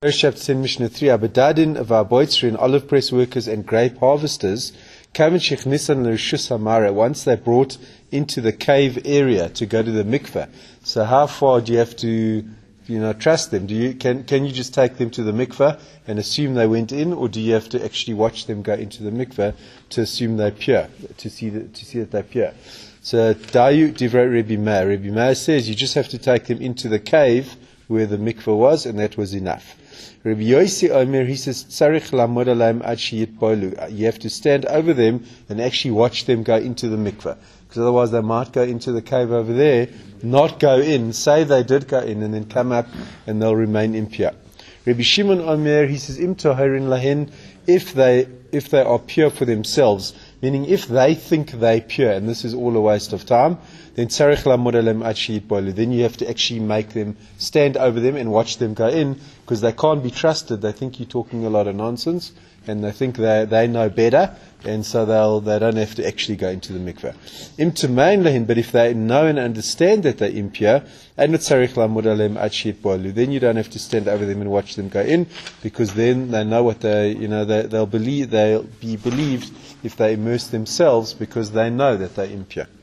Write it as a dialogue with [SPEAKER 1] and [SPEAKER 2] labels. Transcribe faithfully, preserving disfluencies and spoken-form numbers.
[SPEAKER 1] Chapter Mishnah three, Abadadin of our Boitzri olive press workers and grape harvesters, once they brought into the cave area to go to the mikveh. So how far do you have to, you know, trust them? Do you can can you just take them to the mikveh and assume they went in, or do you have to actually watch them go into the mikveh to assume they're pure, to see that, to see that they're pure? So Dayu Divrei Rebbe Meir. Rebbe Meir says you just have to take them into the cave where the mikveh was, and that was enough. Rabbi Yossi Omer, he says, Tzarich lamod alayim ad sheyitboilu. You have to stand over them and actually watch them go into the mikveh, because otherwise they might go into the cave over there, not go in, say they did go in, and then come up and they'll remain impure. Rabbi Shimon Omer, he says, Im toharin lahen, if they if they are pure for themselves, meaning if they think they're pure, and this is all a waste of time, then tzarich lamod alayim ad sheyitboilu. Then you have to actually make them stand over them and watch them go in, because they can't be trusted. They think you're talking a lot of nonsense, and they think they they know better, and so they'll they don't have to actually go into the mikveh. Im tumain lahin, but if they know and understand that they're impure, and tzarich lamod alayim ad sheyitboilu, then you don't have to stand over them and watch them go in, because then they know what they you know they they'll believe they'll be believed if they immerse themselves, because they know that they're impure.